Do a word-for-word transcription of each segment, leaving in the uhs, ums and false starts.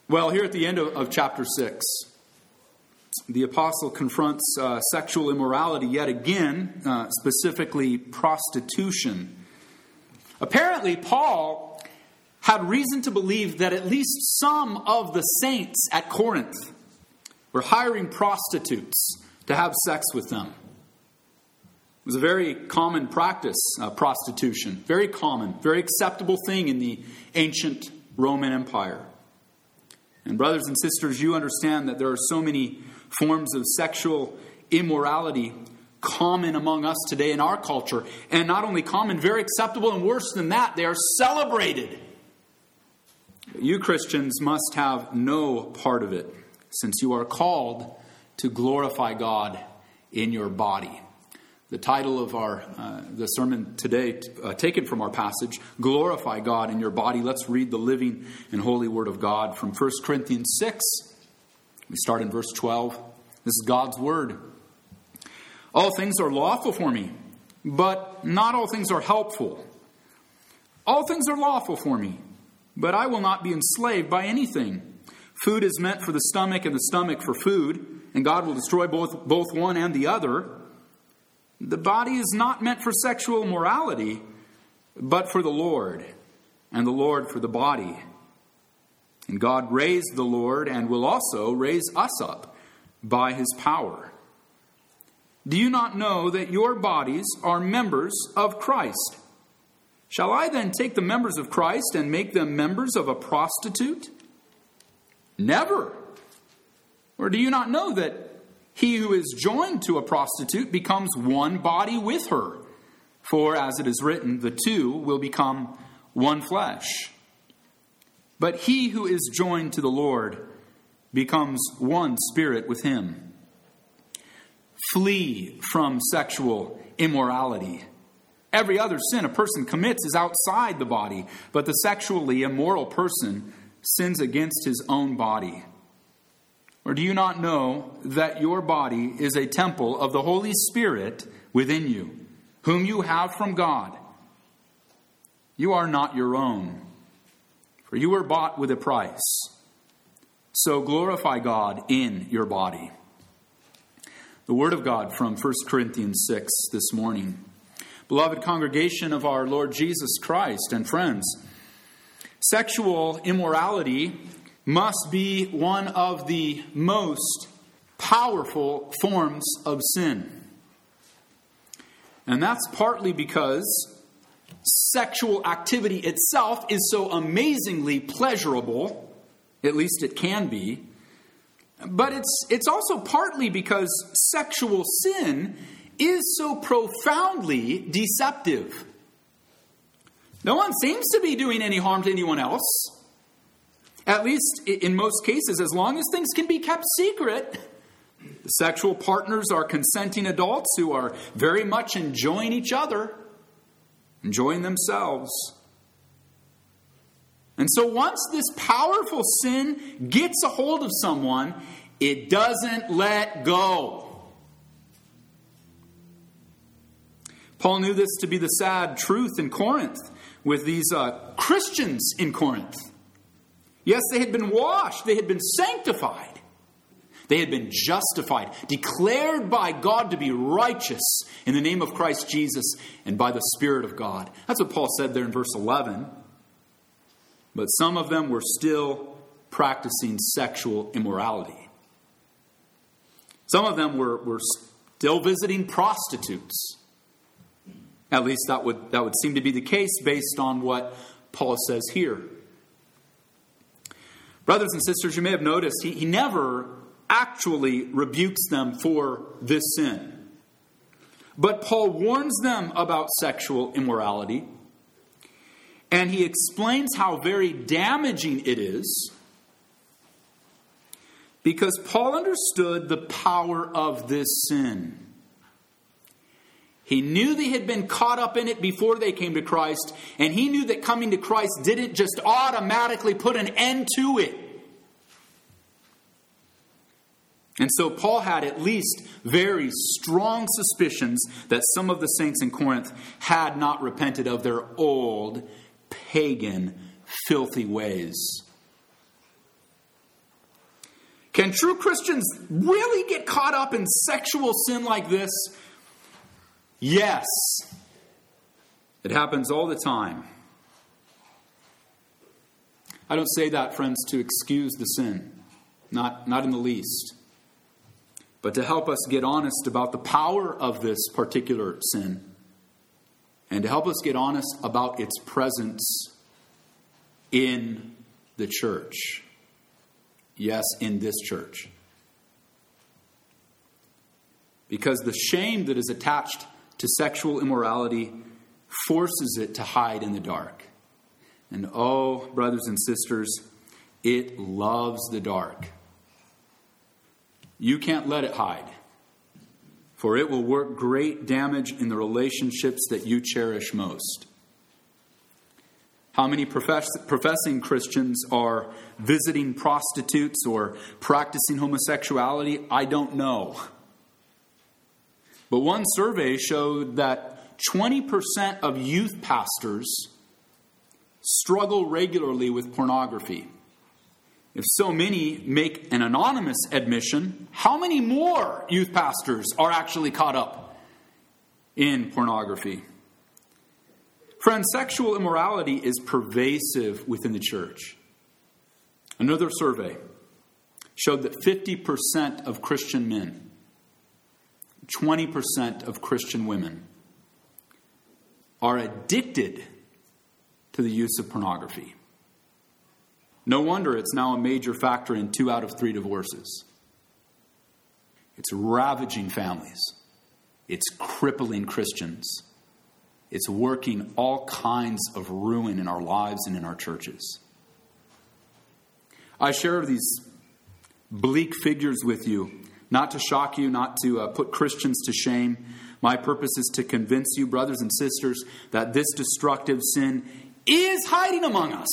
Well, here at the end of, of chapter six, the apostle confronts uh, sexual immorality yet again, uh, specifically prostitution. Apparently, Paul had reason to believe that at least some of the saints at Corinth were hiring prostitutes to have sex with them. It was a very common practice, uh, prostitution. Very common, very acceptable thing in the ancient Roman Empire. And brothers and sisters, you understand that there are so many forms of sexual immorality common among us today in our culture. And not only common, very acceptable, and worse than that, they are celebrated. You Christians must have no part of it, since you are called to glorify God in your body. The title of our uh, the sermon today, uh, taken from our passage, Glorify God in Your Body. Let's read the living and holy Word of God from First Corinthians six. We start in verse twelve. This is God's Word. All things are lawful for me, but not all things are helpful. All things are lawful for me, but I will not be enslaved by anything. Food is meant for the stomach, and the stomach for food, and God will destroy both, both one and the other. The body is not meant for sexual morality, but for the Lord, and the Lord for the body. And God raised the Lord and will also raise us up by His power. Do you not know that your bodies are members of Christ? Shall I then take the members of Christ and make them members of a prostitute? Never. Or do you not know that he who is joined to a prostitute becomes one body with her? For as it is written, the two will become one flesh. But he who is joined to the Lord becomes one spirit with Him. Flee from sexual immorality. Every other sin a person commits is outside the body, but the sexually immoral person sins against his own body. Or do you not know that your body is a temple of the Holy Spirit within you, whom you have from God? You are not your own, for you were bought with a price. So glorify God in your body. The Word of God from First Corinthians six this morning. Beloved congregation of our Lord Jesus Christ and friends, sexual immorality must be one of the most powerful forms of sin. And that's partly because sexual activity itself is so amazingly pleasurable, at least it can be. But it's it's also partly because sexual sin is so profoundly deceptive. No one seems to be doing any harm to anyone else. At least in most cases, as long as things can be kept secret. The sexual partners are consenting adults who are very much enjoying each other, enjoying themselves. And so once this powerful sin gets a hold of someone, it doesn't let go. Paul knew this to be the sad truth in Corinth with these uh, Christians in Corinth. Yes, they had been washed. They had been sanctified. They had been justified, declared by God to be righteous in the name of Christ Jesus and by the Spirit of God. That's what Paul said there in verse eleven. But some of them were still practicing sexual immorality. Some of them were, were still visiting prostitutes. At least that would, that would seem to be the case based on what Paul says here. Brothers and sisters, you may have noticed he, he never actually rebukes them for this sin. But Paul warns them about sexual immorality. And he explains how very damaging it is. Because Paul understood the power of this sin. He knew they had been caught up in it before they came to Christ. And he knew that coming to Christ didn't just automatically put an end to it. And so Paul had at least very strong suspicions that some of the saints in Corinth had not repented of their old, pagan, filthy ways. Can true Christians really get caught up in sexual sin like this? Yes. It happens all the time. I don't say that, friends, to excuse the sin. Not, not in the least. But to help us get honest about the power of this particular sin. And to help us get honest about its presence in the church. Yes, in this church. Because the shame that is attached to sexual immorality forces it to hide in the dark. And oh, brothers and sisters, it loves the dark. You can't let it hide, for it will work great damage in the relationships that you cherish most. How many profess- professing Christians are visiting prostitutes or practicing homosexuality? I don't know. But one survey showed that twenty percent of youth pastors struggle regularly with pornography. If so many make an anonymous admission, how many more youth pastors are actually caught up in pornography? Friends, sexual immorality is pervasive within the church. Another survey showed that fifty percent of Christian men, twenty percent of Christian women are addicted to the use of pornography. No wonder it's now a major factor in two out of three divorces. It's ravaging families. It's crippling Christians. It's working all kinds of ruin in our lives and in our churches. I share these bleak figures with you, not to shock you, not to uh, put Christians to shame. My purpose is to convince you, brothers and sisters, that this destructive sin is hiding among us.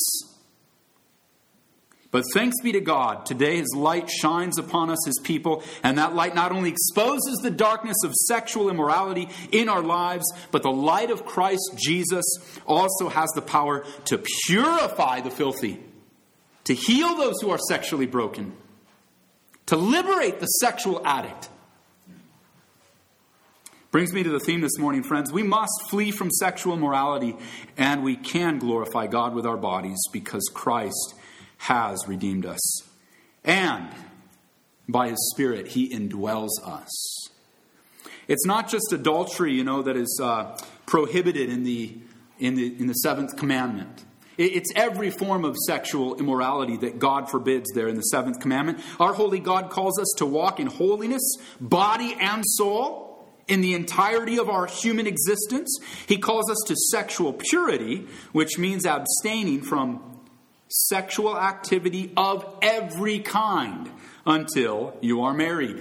But thanks be to God, today His light shines upon us, His people, and that light not only exposes the darkness of sexual immorality in our lives, but the light of Christ Jesus also has the power to purify the filthy, to heal those who are sexually broken, to liberate the sexual addict. Brings me to the theme this morning, friends. We must flee from sexual immorality, and we can glorify God with our bodies because Christ has redeemed us. And by His Spirit, He indwells us. It's not just adultery, you know, that is uh, prohibited in the, in the, in the seventh commandment. It's every form of sexual immorality that God forbids there in the seventh commandment. Our holy God calls us to walk in holiness, body and soul, in the entirety of our human existence. He calls us to sexual purity, which means abstaining from sexual activity of every kind until you are married.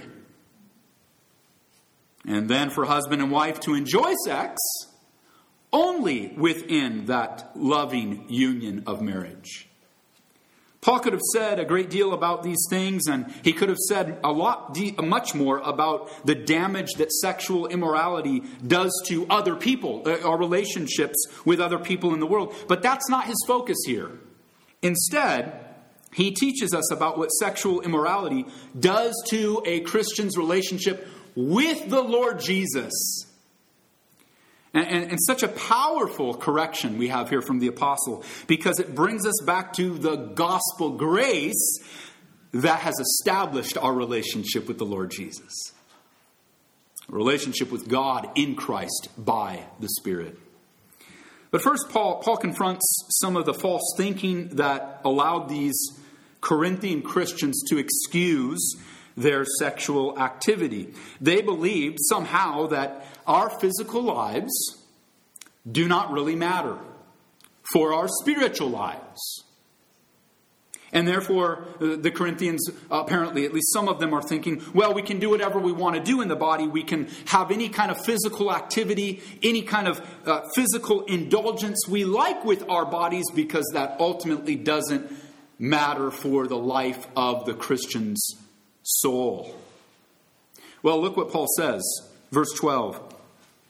And then for husband and wife to enjoy sex only within that loving union of marriage. Paul could have said a great deal about these things, and he could have said a lot, much more about the damage that sexual immorality does to other people, our relationships with other people in the world. But that's not his focus here. Instead, he teaches us about what sexual immorality does to a Christian's relationship with the Lord Jesus. And, and, and such a powerful correction we have here from the apostle, because it brings us back to the gospel grace that has established our relationship with the Lord Jesus. A relationship with God in Christ by the Spirit. But first, Paul, Paul confronts some of the false thinking that allowed these Corinthian Christians to excuse their sexual activity. They believed somehow that our physical lives do not really matter for our spiritual lives. And therefore, the Corinthians, apparently, at least some of them are thinking, well, we can do whatever we want to do in the body. We can have any kind of physical activity, any kind of uh, physical indulgence we like with our bodies, because that ultimately doesn't matter for the life of the Christian's soul. Well, look what Paul says, verse twelve.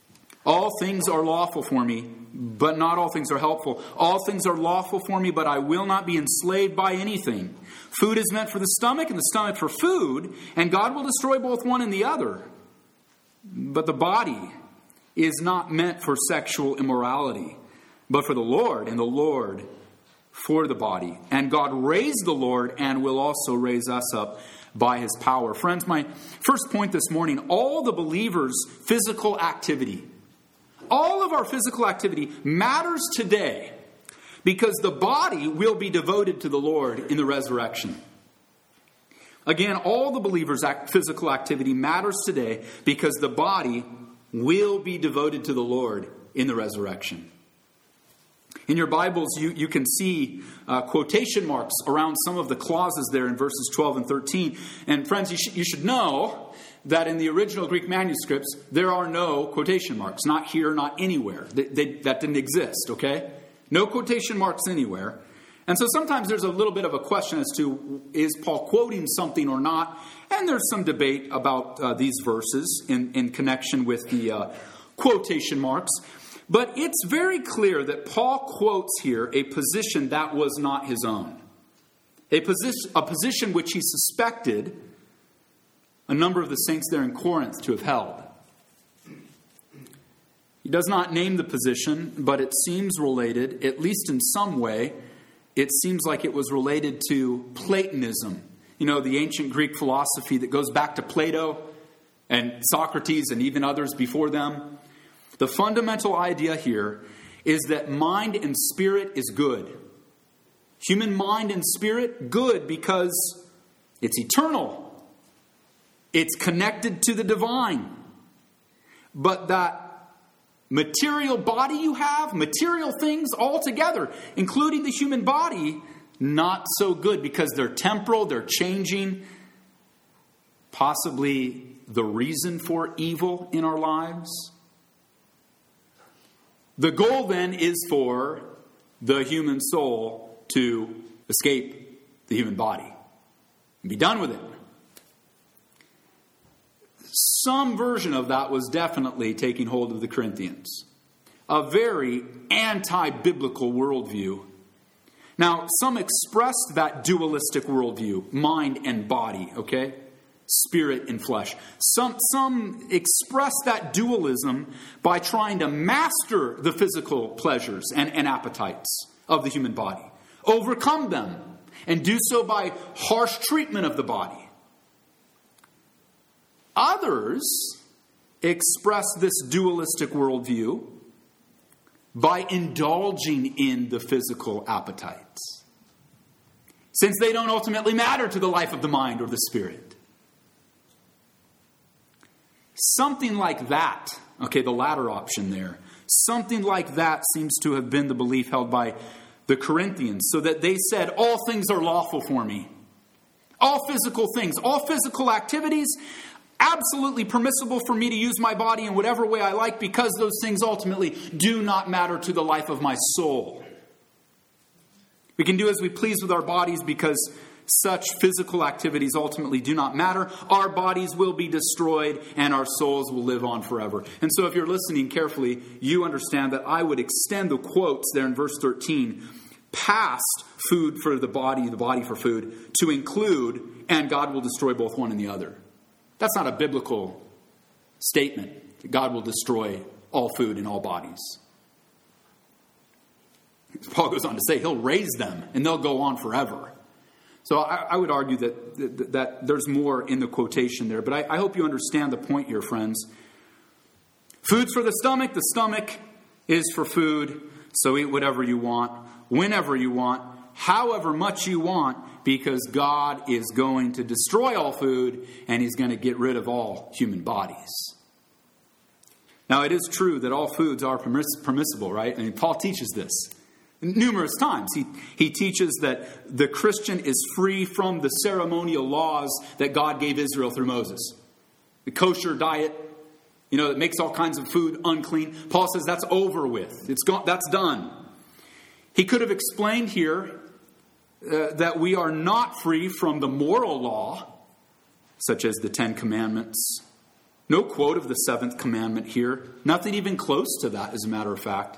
All things are lawful for me, but not all things are helpful. All things are lawful for me, but I will not be enslaved by anything. Food is meant for the stomach, and the stomach for food, and God will destroy both one and the other. But the body is not meant for sexual immorality, but for the Lord, and the Lord for the body. And God raised the Lord and will also raise us up by his power. Friends, my first point this morning, all the believers' physical activity, all of our physical activity matters today because the body will be devoted to the Lord in the resurrection. Again, all the believers' act, physical activity matters today because the body will be devoted to the Lord in the resurrection. In your Bibles, you, you can see uh, quotation marks around some of the clauses there in verses twelve and thirteen. And friends, you, sh- you should know that in the original Greek manuscripts, there are no quotation marks. Not here, not anywhere. They, they, that didn't exist, okay? No quotation marks anywhere. And so sometimes there's a little bit of a question as to, is Paul quoting something or not? And there's some debate about uh, these verses in, in connection with the uh, quotation marks. But it's very clear that Paul quotes here a position that was not his own. A position, a position which he suspected a number of the saints there in Corinth to have held. He does not name the position, but it seems related, at least in some way, it seems like it was related to Platonism. You know, the ancient Greek philosophy that goes back to Plato and Socrates and even others before them. The fundamental idea here is that mind and spirit is good. Human mind and spirit, good because it's eternal. It's connected to the divine. But that material body you have, material things altogether, including the human body, not so good because they're temporal, they're changing. Possibly the reason for evil in our lives. The goal then is for the human soul to escape the human body and be done with it. Some version of that was definitely taking hold of the Corinthians. A very anti-biblical worldview. Now, some expressed that dualistic worldview, mind and body, okay? Spirit and flesh. Some, some express that dualism by trying to master the physical pleasures and, and appetites of the human body. Overcome them. And do so by harsh treatment of the body. Others express this dualistic worldview by indulging in the physical appetites, since they don't ultimately matter to the life of the mind or the spirit. Something like that, okay, the latter option there, something like that seems to have been the belief held by the Corinthians, so that they said, all things are lawful for me. All physical things, all physical activities, absolutely permissible for me to use my body in whatever way I like because those things ultimately do not matter to the life of my soul. We can do as we please with our bodies because such physical activities ultimately do not matter. Our bodies will be destroyed and our souls will live on forever. And so if you're listening carefully, you understand that I would extend the quotes there in verse thirteen past food for the body, the body for food, to include, and God will destroy both one and the other. That's not a biblical statement that God will destroy all food and all bodies. Paul goes on to say he'll raise them and they'll go on forever. So I, I would argue that, that that there's more in the quotation there. But I, I hope you understand the point here, friends. Food's for the stomach. The stomach is for food. So eat whatever you want, whenever you want, however much you want, because God is going to destroy all food and he's going to get rid of all human bodies. Now, it is true that all foods are permiss- permissible, right? I mean, Paul teaches this numerous times. He, he teaches that the Christian is free from the ceremonial laws that God gave Israel through Moses. The kosher diet, you know, that makes all kinds of food unclean. Paul says that's over with. It's gone, that's done. He could have explained here uh, that we are not free from the moral law, such as the Ten Commandments, No quote of the seventh commandment here. Nothing even close to that, as a matter of fact.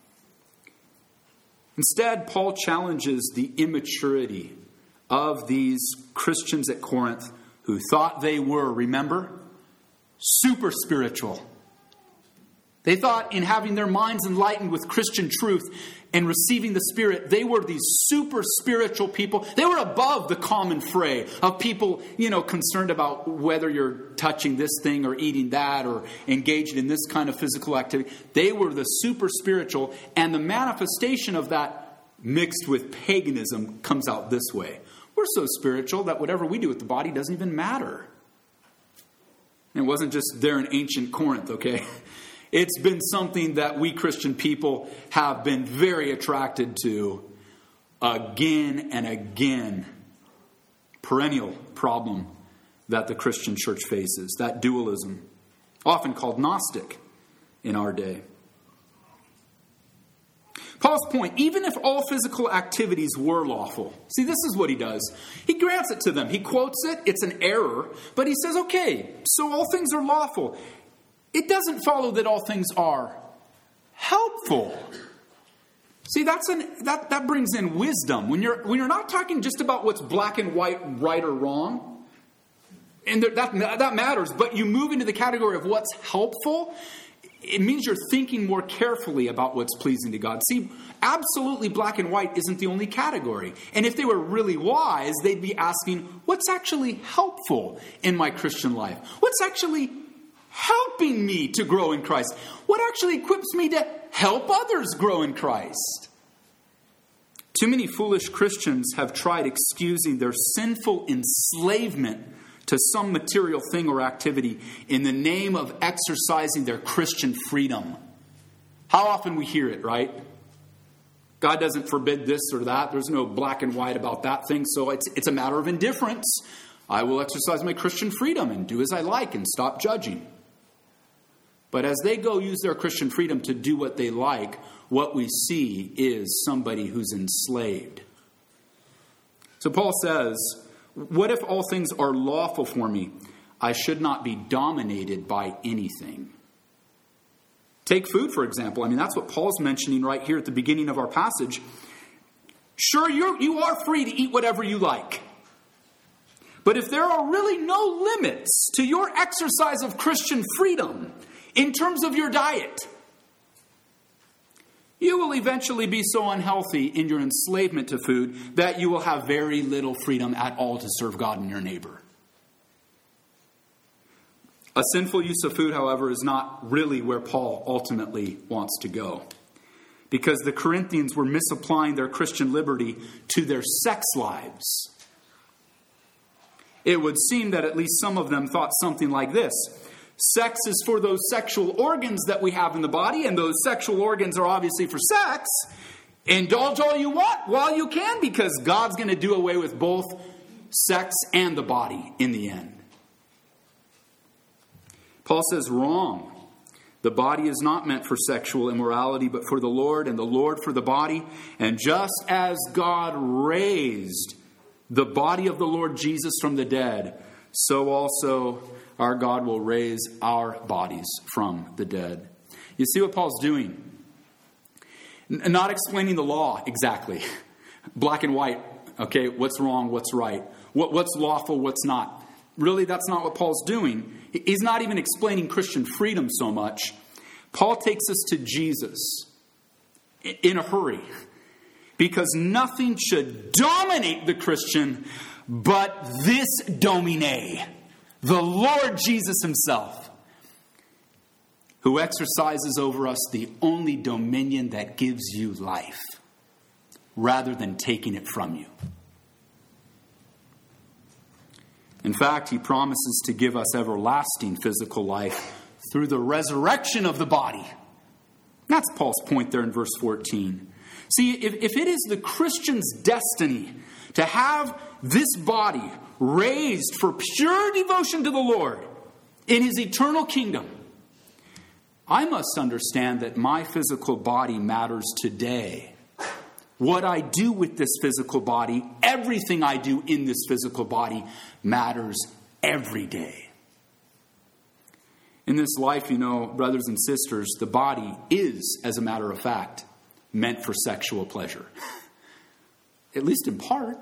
Instead, Paul challenges the immaturity of these Christians at Corinth who thought they were, remember, super spiritual. They thought in having their minds enlightened with Christian truth and receiving the Spirit, they were these super spiritual people. They were above the common fray of people, you know, concerned about whether you're touching this thing or eating that or engaged in this kind of physical activity. They were the super spiritual, and the manifestation of that mixed with paganism comes out this way. We're so spiritual that whatever we do with the body doesn't even matter. And it wasn't just there in ancient Corinth, okay? It's been something that we Christian people have been very attracted to again and again. Perennial problem that the Christian church faces, that dualism, often called Gnostic in our day. Paul's point, even if all physical activities were lawful. See, this is what he does. He grants it to them. He quotes it. It's an error. But he says, okay, so all things are lawful. It doesn't follow that all things are helpful. See, that's an that, that brings in wisdom. When you're when you're not talking just about what's black and white, right or wrong, and that that matters, but you move into the category of what's helpful, it means you're thinking more carefully about what's pleasing to God. See, absolutely black and white isn't the only category. And if they were really wise, they'd be asking, what's actually helpful in my Christian life? What's actually helping me to grow in Christ? What actually equips me to help others grow in Christ? Too many foolish Christians have tried excusing their sinful enslavement to some material thing or activity in the name of exercising their Christian freedom. How often we hear it, right? God doesn't forbid this or that. There's no black and white about that thing, so it's, it's a matter of indifference. I will exercise my Christian freedom and do as I like and stop judging. But as they go use their Christian freedom to do what they like, what we see is somebody who's enslaved. So Paul says, what if all things are lawful for me? I should not be dominated by anything. Take food, for example. I mean, that's what Paul's mentioning right here at the beginning of our passage. Sure, you're, you are free to eat whatever you like. But if there are really no limits to your exercise of Christian freedom in terms of your diet, you will eventually be so unhealthy in your enslavement to food that you will have very little freedom at all to serve God and your neighbor. A sinful use of food, however, is not really where Paul ultimately wants to go, because the Corinthians were misapplying their Christian liberty to their sex lives. It would seem that at least some of them thought something like this. Sex is for those sexual organs that we have in the body, and those sexual organs are obviously for sex. Indulge all you want while you can, because God's going to do away with both sex and the body in the end. Paul says, wrong. The body is not meant for sexual immorality, but for the Lord, and the Lord for the body. And just as God raised the body of the Lord Jesus from the dead, so also our God will raise our bodies from the dead. You see what Paul's doing? N- not explaining the law exactly. Black and white. Okay, what's wrong, what's right. What, what's lawful, what's not. Really, that's not what Paul's doing. He's not even explaining Christian freedom so much. Paul takes us to Jesus in a hurry, because nothing should dominate the Christian but this domine, the Lord Jesus himself, who exercises over us the only dominion that gives you life, rather than taking it from you. In fact, he promises to give us everlasting physical life through the resurrection of the body. That's Paul's point there in verse fourteen. See, if, if it is the Christian's destiny to have this body raised for pure devotion to the Lord in his eternal kingdom, I must understand that my physical body matters today. What I do with this physical body, everything I do in this physical body, matters every day. In this life, you know, brothers and sisters, the body is, as a matter of fact, meant for sexual pleasure. At least in part.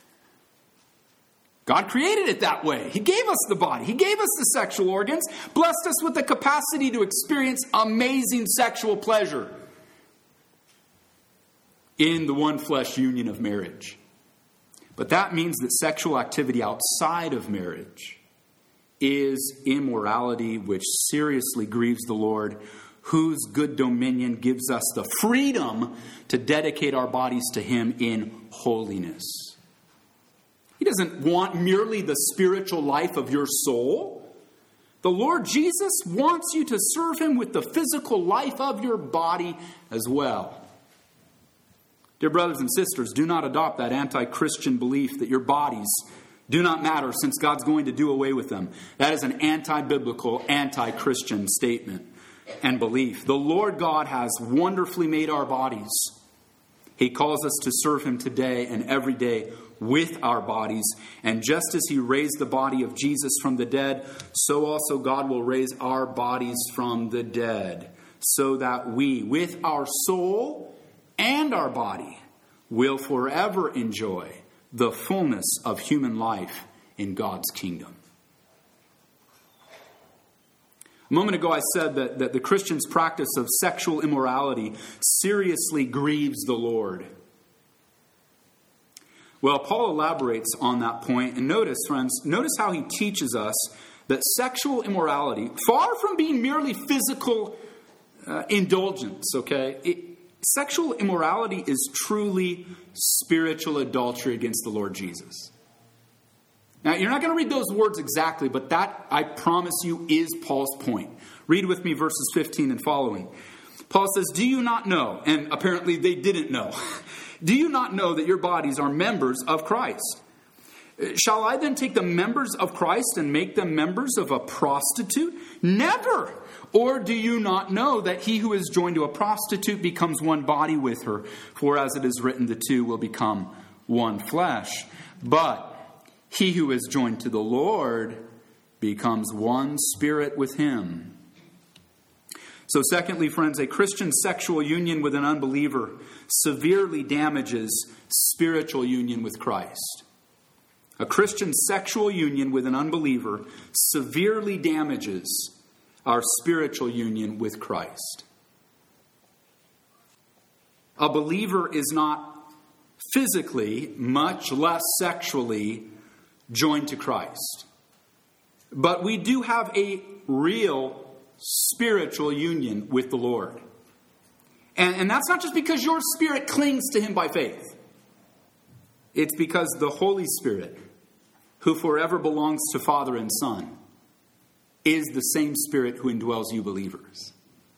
God created it that way. He gave us the body. He gave us the sexual organs, blessed us with the capacity to experience amazing sexual pleasure in the one flesh union of marriage. But that means that sexual activity outside of marriage is immorality which seriously grieves the Lord, whose good dominion gives us the freedom to dedicate our bodies to Him in holiness. He doesn't want merely the spiritual life of your soul. The Lord Jesus wants you to serve Him with the physical life of your body as well. Dear brothers and sisters, do not adopt that anti-Christian belief that your bodies do not matter since God's going to do away with them. That is an anti-biblical, anti-Christian statement and belief. The Lord God has wonderfully made our bodies. He calls us to serve Him today and every day with our bodies. And just as He raised the body of Jesus from the dead, so also God will raise our bodies from the dead, so that we, with our soul and our body, will forever enjoy the fullness of human life in God's kingdom. A moment ago I said that, that the Christian's practice of sexual immorality seriously grieves the Lord. Well, Paul elaborates on that point, and notice, friends, notice how he teaches us that sexual immorality, far from being merely physical uh, indulgence, okay, it, sexual immorality is truly spiritual adultery against the Lord Jesus. Now, you're not going to read those words exactly, but that, I promise you, is Paul's point. Read with me verses fifteen and following. Paul says, "Do you not know?" And apparently they didn't know. "Do you not know that your bodies are members of Christ? Shall I then take the members of Christ and make them members of a prostitute? Never! Or do you not know that he who is joined to a prostitute becomes one body with her? For as it is written, the two will become one flesh. But he who is joined to the Lord becomes one spirit with Him." So secondly, friends, a Christian sexual union with an unbeliever severely damages spiritual union with Christ. A Christian sexual union with an unbeliever severely damages our spiritual union with Christ. A believer is not physically, much less sexually, joined to Christ. But we do have a real spiritual union with the Lord. And, and that's not just because your spirit clings to Him by faith. It's because the Holy Spirit, who forever belongs to Father and Son, is the same Spirit who indwells you believers.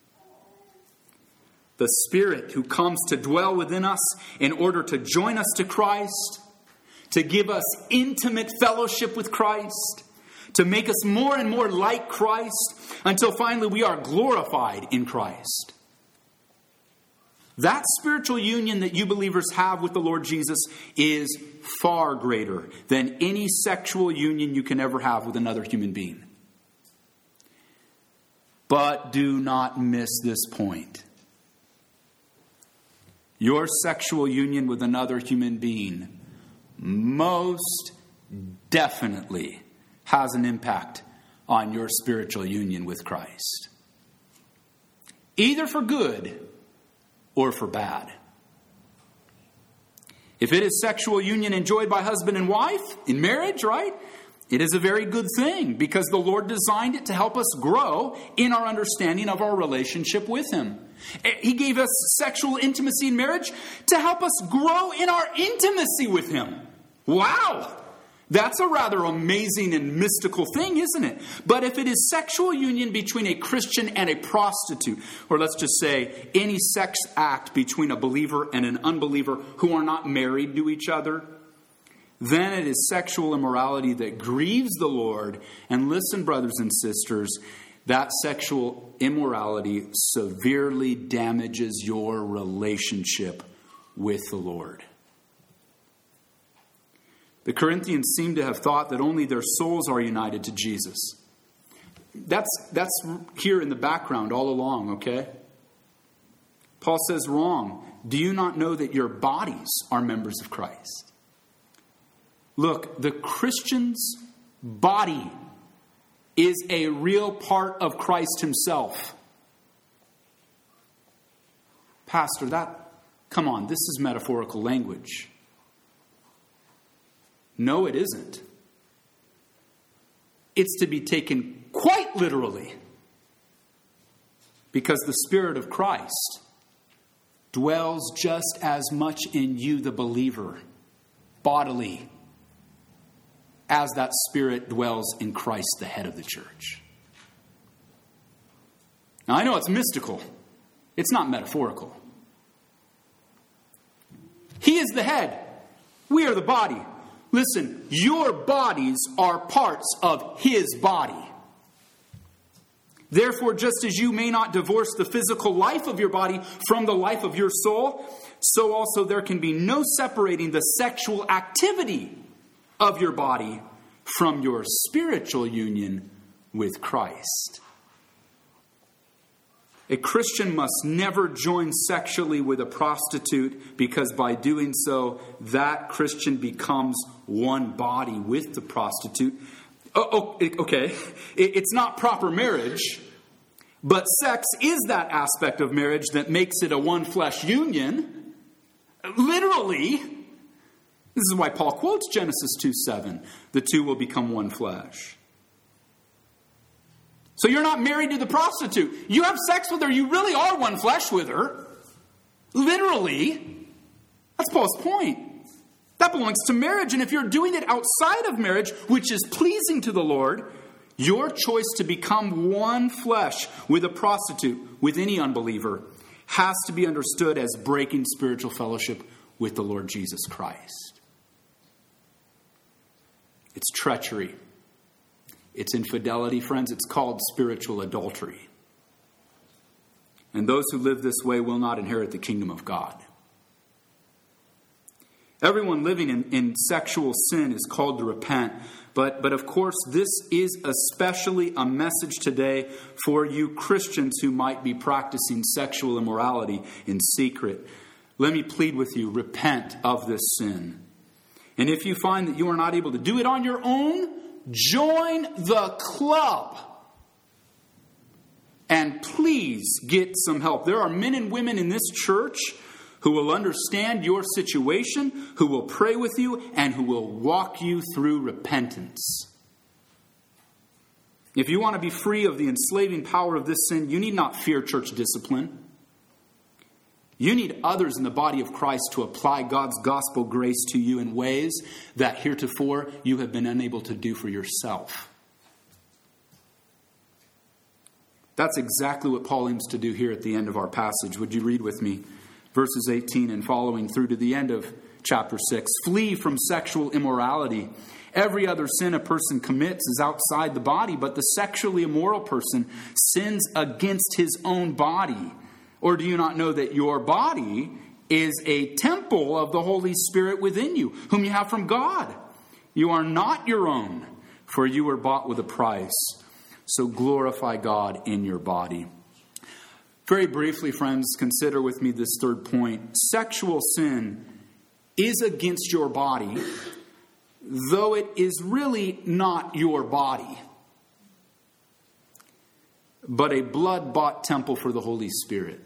The Spirit who comes to dwell within us in order to join us to Christ, to give us intimate fellowship with Christ, to make us more and more like Christ, until finally we are glorified in Christ. That spiritual union that you believers have with the Lord Jesus is far greater than any sexual union you can ever have with another human being. But do not miss this point. Your sexual union with another human being most definitely has an impact on your spiritual union with Christ. Either for good or for bad. If it is sexual union enjoyed by husband and wife in marriage, right? It is a very good thing because the Lord designed it to help us grow in our understanding of our relationship with Him. He gave us sexual intimacy in marriage to help us grow in our intimacy with Him. Wow! That's a rather amazing and mystical thing, isn't it? But if it is sexual union between a Christian and a prostitute, or let's just say any sex act between a believer and an unbeliever who are not married to each other, then it is sexual immorality that grieves the Lord. And listen, brothers and sisters, that sexual immorality severely damages your relationship with the Lord. The Corinthians seem to have thought that only their souls are united to Jesus. that's, that's here in the background all along, okay? Paul says, wrong. Do you not know that your bodies are members of Christ? Look, the Christian's body is a real part of Christ himself. Pastor, that, come on, this is metaphorical language. No, it isn't. It's to be taken quite literally. Because the Spirit of Christ dwells just as much in you, the believer, bodily, as that Spirit dwells in Christ, the head of the church. Now, I know it's mystical. It's not metaphorical. He is the head. We are the body. Listen, your bodies are parts of His body. Therefore, just as you may not divorce the physical life of your body from the life of your soul, so also there can be no separating the sexual activity of your body from your spiritual union with Christ. A Christian must never join sexually with a prostitute, because by doing so, that Christian becomes one body with the prostitute. Oh, okay, it's not proper marriage, but sex is that aspect of marriage that makes it a one-flesh union. Literally, this is why Paul quotes Genesis two seven. The two will become one flesh. So you're not married to the prostitute. You have sex with her. You really are one flesh with her. Literally. That's Paul's point. That belongs to marriage. And if you're doing it outside of marriage, which is pleasing to the Lord, your choice to become one flesh with a prostitute, with any unbeliever, has to be understood as breaking spiritual fellowship with the Lord Jesus Christ. It's treachery. It's infidelity, friends. It's called spiritual adultery. And those who live this way will not inherit the kingdom of God. Everyone living in, in sexual sin is called to repent. But, but of course, this is especially a message today for you Christians who might be practicing sexual immorality in secret. Let me plead with you, repent of this sin. And if you find that you are not able to do it on your own, join the club. And please get some help. There are men and women in this church who will understand your situation, who will pray with you, and who will walk you through repentance. If you want to be free of the enslaving power of this sin, you need not fear church discipline. You need others in the body of Christ to apply God's gospel grace to you in ways that heretofore you have been unable to do for yourself. That's exactly what Paul aims to do here at the end of our passage. Would you read with me verses eighteen and following through to the end of chapter six? Flee from sexual immorality. Every other sin a person commits is outside the body, but the sexually immoral person sins against his own body. Or do you not know that your body is a temple of the Holy Spirit within you, whom you have from God? You are not your own, for you were bought with a price. So glorify God in your body. Very briefly, friends, consider with me this third point. Sexual sin is against your body, though it is really not your body, but a blood-bought temple for the Holy Spirit.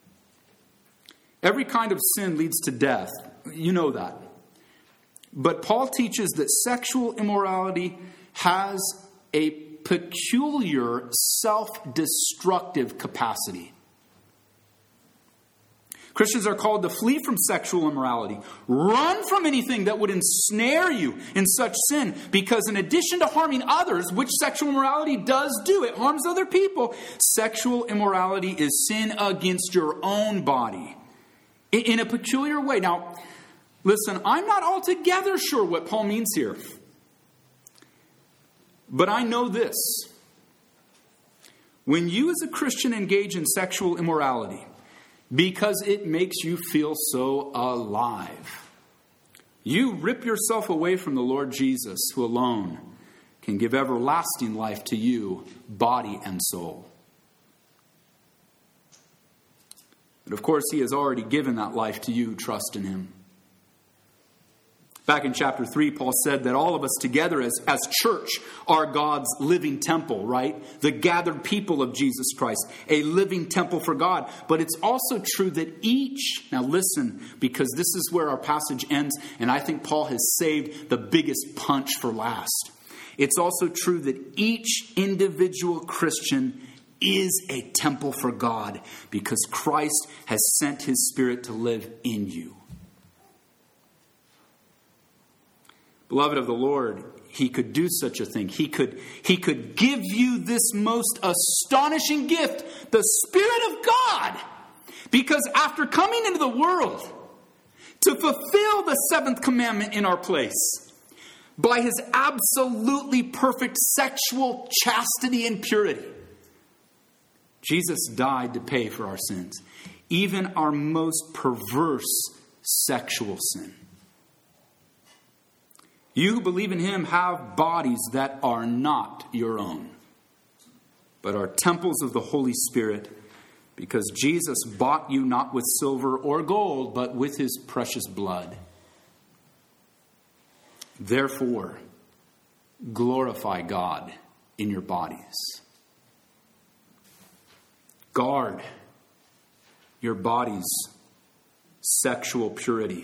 Every kind of sin leads to death. You know that. But Paul teaches that sexual immorality has a peculiar self-destructive capacity. Christians are called to flee from sexual immorality. Run from anything that would ensnare you in such sin. Because in addition to harming others, which sexual immorality does do, it harms other people. Sexual immorality is sin against your own body. In a peculiar way. Now, listen, I'm not altogether sure what Paul means here. But I know this. When you as a Christian engage in sexual immorality, because it makes you feel so alive, you rip yourself away from the Lord Jesus, who alone can give everlasting life to you, body and soul. But of course, he has already given that life to you. Trust in him. Back in chapter three, Paul said that all of us together as, as church are God's living temple, right? The gathered people of Jesus Christ, a living temple for God. But it's also true that each, now listen, because this is where our passage ends, and I think Paul has saved the biggest punch for last. It's also true that each individual Christian is a temple for God because Christ has sent his Spirit to live in you. Beloved of the Lord, he could do such a thing. He could, he could give you this most astonishing gift, the Spirit of God. Because after coming into the world to fulfill the seventh commandment in our place, by his absolutely perfect sexual chastity and purity, Jesus died to pay for our sins, even our most perverse sexual sin. You who believe in him have bodies that are not your own, but are temples of the Holy Spirit, because Jesus bought you not with silver or gold, but with his precious blood. Therefore, glorify God in your bodies. Guard your body's sexual purity.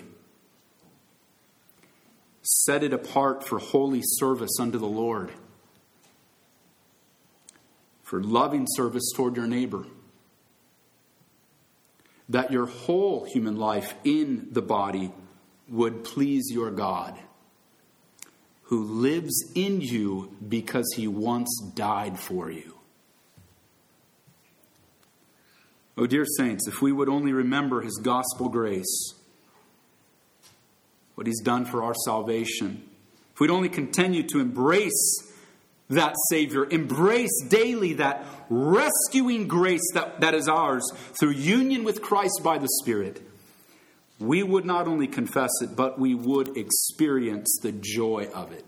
Set it apart for holy service unto the Lord, for loving service toward your neighbor, that your whole human life in the body would please your God, who lives in you because he once died for you. Oh, dear saints, if we would only remember his gospel grace, what he's done for our salvation, if we'd only continue to embrace that Savior, embrace daily that rescuing grace that, that is ours through union with Christ by the Spirit, we would not only confess it, but we would experience the joy of it.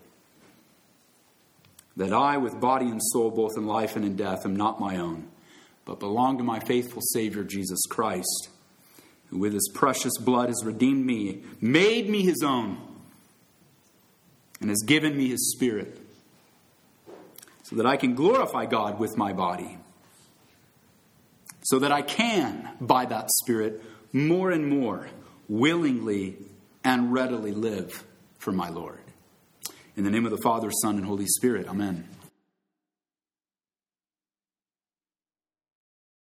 That I, with body and soul, both in life and in death, am not my own, but belong to my faithful Savior, Jesus Christ, who with his precious blood has redeemed me, made me his own, and has given me his Spirit, so that I can glorify God with my body, so that I can, by that Spirit, more and more willingly and readily live for my Lord. In the name of the Father, Son, and Holy Spirit, amen.